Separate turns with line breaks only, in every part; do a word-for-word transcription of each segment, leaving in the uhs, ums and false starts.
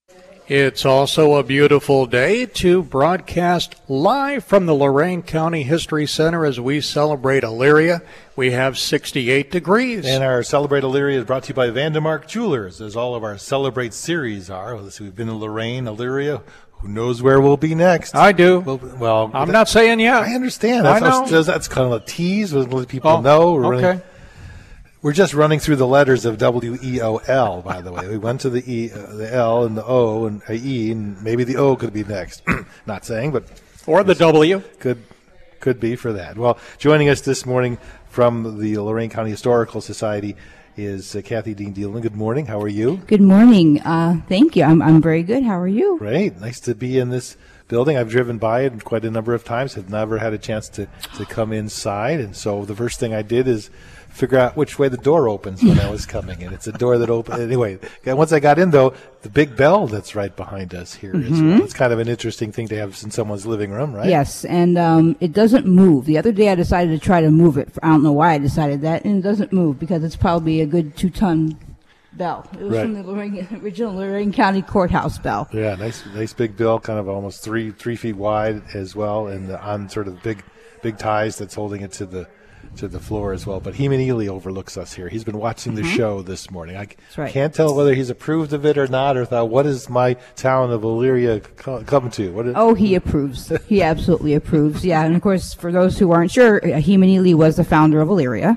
It's also a beautiful day to broadcast live from the Lorain County History Center as we celebrate Elyria. We have sixty-eight degrees.
And our Celebrate Elyria is brought to you by Vandermark Jewelers, as all of our Celebrate series are. Well, we've been in Lorain, Elyria. Who knows where we'll be next?
I do.
Well, well
I'm that, not saying yet.
I understand.
That's,
I know.
That's,
that's kind of a tease. We'll let people
oh,
know. We're
okay.
Running, we're just running through the letters of W E O L, by the way. We went to the E, uh, the L and the O and a E, and maybe the O could be next. Not saying, but
or the W
could could be for that. Well, joining us this morning from the Lorain County Historical Society is uh, Kathy Dean Dielan. Good morning. How are you?
Good morning. Uh, thank you. I'm I'm very good. How are you?
Great. Nice to be in this building. I've driven by it quite a number of times. Have never had a chance to to come inside, and so the first thing I did is figure out which way the door opens when I was coming in. It's a door that opens. Anyway, once I got in, though, the big bell that's right behind us here mm-hmm. as well. It's kind of an interesting thing to have in someone's living room, right?
Yes, and um, it doesn't move. The other day I decided to try to move it. I don't know why I decided that, and it doesn't move because it's probably a good two-ton bell. It was
right.
from the Lorain, original Lorain County Courthouse bell.
Yeah, nice nice big bell, kind of almost three three feet wide as well, and on sort of big big ties that's holding it to the to the floor as well. But Heman Ely overlooks us here. He's been watching the mm-hmm. show this morning. I
right.
can't tell whether he's approved of it or not, or thought, what is my town of Elyria co- come to? What is-
oh, he approves. He absolutely approves. Yeah, and of course, for those who aren't sure, Heman Ely was the founder of Elyria.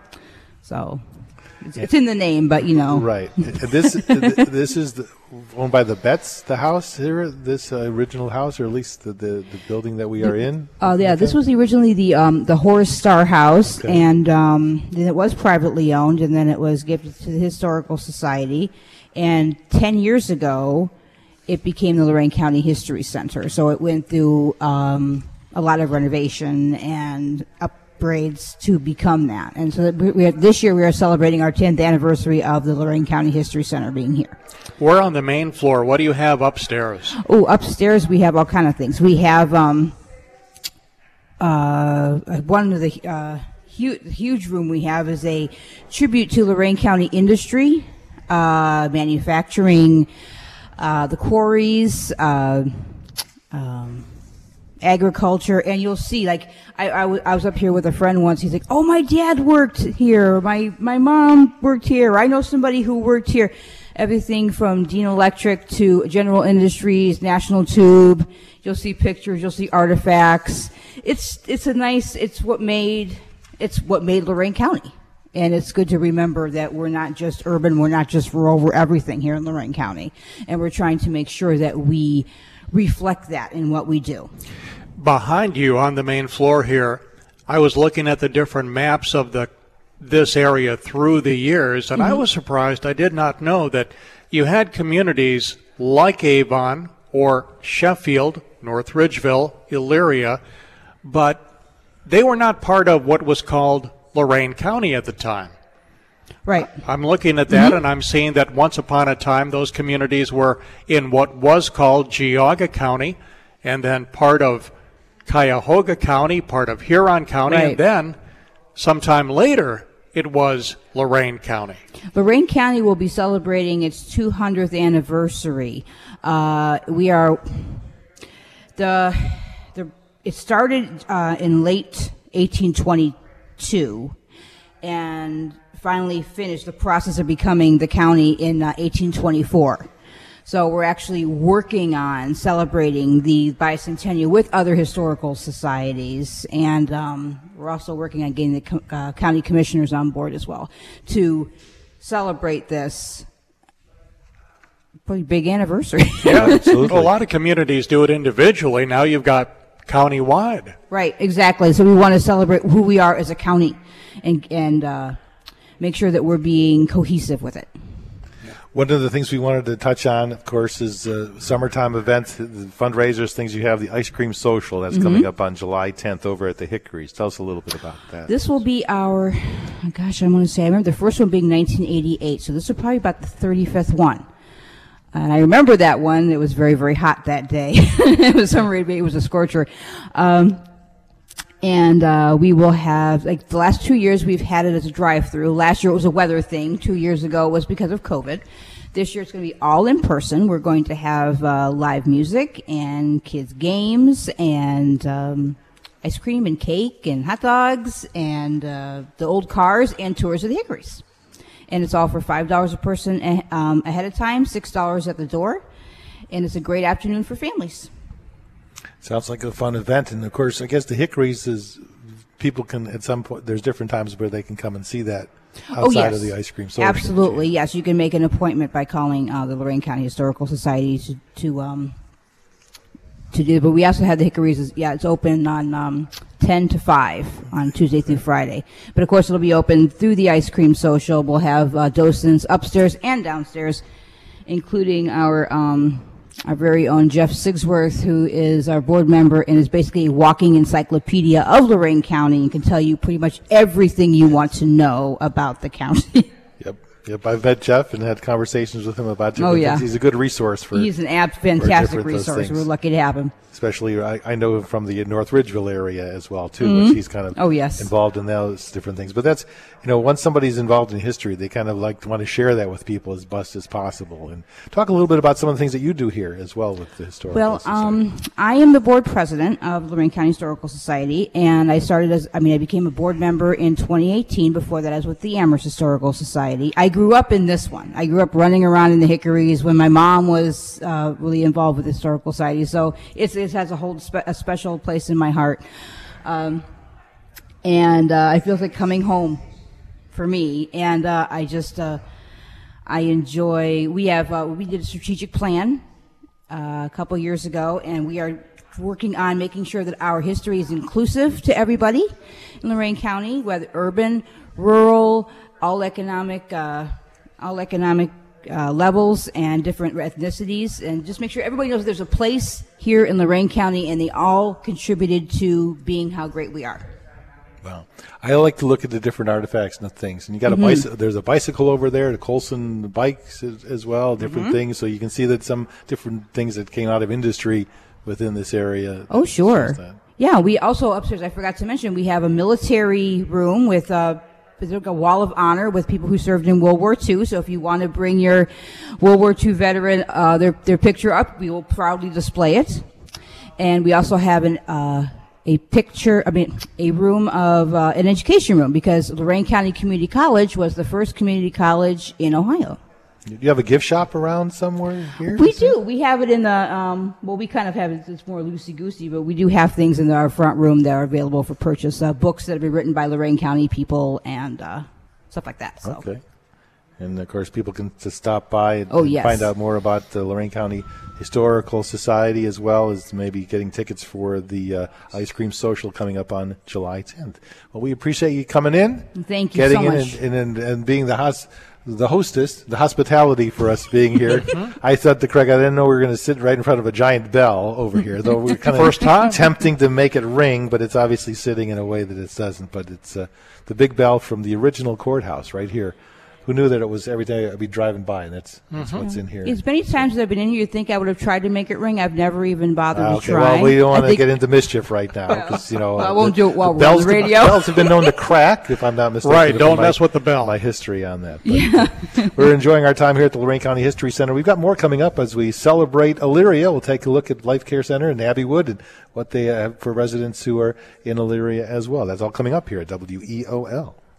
So it's, it's in the name, but you know.
Right. This this is the, owned by the Betts, the house here, this uh, original house, or at least the, the, the building that we are in?
Oh, uh, yeah, okay. This was originally the um, the Horace Starr House, okay. and um, then it was privately owned, and then it was gifted to the Historical Society. And ten years ago, it became the Lorain County History Center. So it went through um, a lot of renovation and upgrades to become that. And so we are, this year we are celebrating our tenth anniversary of the Lorain County History Center being here.
We're on the main floor. What do you have upstairs?
Oh, upstairs we have all kind of things. We have um, uh, one of the uh, hu- huge room we have is a tribute to Lorain County industry, uh, manufacturing, uh, the quarries, uh, um, agriculture, and you'll see, like, I, I, w- I was up here with a friend once. He's like, oh, my dad worked here. My, my mom worked here. I know somebody who worked here. Everything from Dean Electric to General Industries, National Tube. You'll see pictures. You'll see artifacts. It's it's a nice. It's what made it's what made Lorain County, and it's good to remember that we're not just urban. We're not just rural. We're everything here in Lorain County, and we're trying to make sure that we reflect that in what we do.
Behind you on the main floor here, I was looking at the different maps of the this area through the years, and mm-hmm. I was surprised. I did not know that you had communities like Avon or Sheffield, North Ridgeville, Elyria, but they were not part of what was called Lorain County at the time.
Right.
I'm looking at that,
mm-hmm.
and I'm seeing that once upon a time those communities were in what was called Geauga County, and then part of Cuyahoga County, part of Huron County,
right.
and then sometime later it was Lorain County.
Lorain County will be celebrating its two hundredth anniversary. Uh, we are the the it started uh, in late eighteen twenty-two and finally finished the process of becoming the county in uh, eighteen twenty-four. So we're actually working on celebrating the bicentennial with other historical societies, and um, we're also working on getting the co- uh, county commissioners on board as well to celebrate this pretty big anniversary.
Yeah, absolutely. A lot of communities do it individually. Now you've got county-wide.
Right, exactly. So we want to celebrate who we are as a county and, and uh, make sure that we're being cohesive with it.
One of the things we wanted to touch on, of course, is uh, summertime events, the fundraisers, things you have, the ice cream social that's mm-hmm. coming up on July tenth over at the Hickories. Tell us a little bit about that.
This will be our, oh gosh, I want to say, I remember the first one being nineteen eighty-eight, so this will probably about the thirty-fifth one. And I remember that one. It was very, very hot that day. It was summer, it was a scorcher. Um, And uh, we will have, like the last two years, we've had it as a drive-through. Last year it was a weather thing. Two years ago it was because of COVID. This year it's going to be all in person. We're going to have uh, live music and kids' games and um, ice cream and cake and hot dogs and uh, the old cars and tours of the Hickories. And it's all for five dollars a person um, ahead of time, six dollars at the door. And it's a great afternoon for families.
Sounds like a fun event, and of course, I guess the Hickories is people can at some point. There's different times where they can come and see that outside
oh, yes.
of the ice cream social.
Absolutely, yes. You can make an appointment by calling uh, the Lorain County Historical Society to to um to do. But we also have the Hickories. Yeah, it's open on um, ten to five on Tuesday through Friday. But of course, it'll be open through the ice cream social. We'll have uh, docents upstairs and downstairs, including our. Um, Our very own Jeff Sigsworth, who is our board member and is basically a walking encyclopedia of Lorain County and can tell you pretty much everything you want to know about the county.
Yep, yep. I've met Jeff and had conversations with him about different
oh, yeah.
things. He's a good resource for.
He's an ab- fantastic resource. We're lucky to have him.
Especially, I, I know him from the North Ridgeville area as well too, mm-hmm. which he's kind of
oh, yes.
involved in those different things. But that's, you know, once somebody's involved in history, they kind of like to want to share that with people as best as possible. And talk a little bit about some of the things that you do here as well with the Historical
well,
Society. Well,
um, I am the board president of Lorain County Historical Society, and I started as, I mean, I became a board member in twenty eighteen. Before that, I was with the Amherst Historical Society. I grew up in this one. I grew up running around in the Hickories when my mom was uh, really involved with the Historical Society. So it's, it has a whole spe- a special place in my heart. Um, and uh, I feel like coming home for me. And uh, I just, uh, I enjoy, we have, uh, we did a strategic plan uh, a couple years ago, and we are working on making sure that our history is inclusive to everybody in Lorain County, whether urban, rural, all economic, uh, all economic Uh, levels and different ethnicities, and just make sure everybody knows there's a place here in Lorain County and they all contributed to being how great we are.
Wow. I like to look at the different artifacts and things. And you got mm-hmm. a bicycle, there's a bicycle over there, the Colson bikes as, as well, different mm-hmm. things. So you can see that some different things that came out of industry within this area.
Oh, sure. Yeah, we also upstairs, I forgot to mention, we have a military room with uh There's a wall of honor with people who served in World War Two. So if you want to bring your World War Two veteran, uh, their their picture up, we will proudly display it. And we also have an uh, a picture, I mean, a room of uh, an education room, because Lorain County Community College was the first community college in Ohio.
Do you have a gift shop around somewhere here?
We do. We have it in the, um, well, we kind of have it, it's more loosey-goosey, but we do have things in our front room that are available for purchase, uh, books that have been written by Lorain County people and uh, stuff like that. So.
Okay. And, of course, people can just stop by and,
oh,
and
yes.
find out more about the Lorain County Historical Society, as well as maybe getting tickets for the uh, Ice Cream Social coming up on July tenth. Well, we appreciate you coming in.
Thank you
getting
so
in
much.
And, and, and being the host. The hostess, the hospitality for us being here. I thought to Craig, I didn't know we were going to sit right in front of a giant bell over here, though we're kind of
First time.
tempting to make it ring, but it's obviously sitting in a way that it doesn't. But it's uh, the big bell from the original courthouse right here. Who knew that it was every day I'd be driving by, and that's, that's mm-hmm. what's in here.
As many times as I've been in here, you'd think I would have tried to make it ring. I've never even bothered
uh,
to
okay,
try.
Well, we don't want
I
to
think
get into mischief right now, because, you know.
Well, I
uh,
won't
the,
do it while
the
we're on
bells,
the radio.
The bells have been known to crack, if I'm not mistaken.
Right, don't
my,
mess with the bell.
My history on that. But,
yeah.
We're enjoying our time here at the Lorain County History Center. We've got more coming up as we celebrate Elyria. We'll take a look at Life Care Center in Abbeywood and what they have for residents who are in Elyria as well. That's all coming up here at W E O L.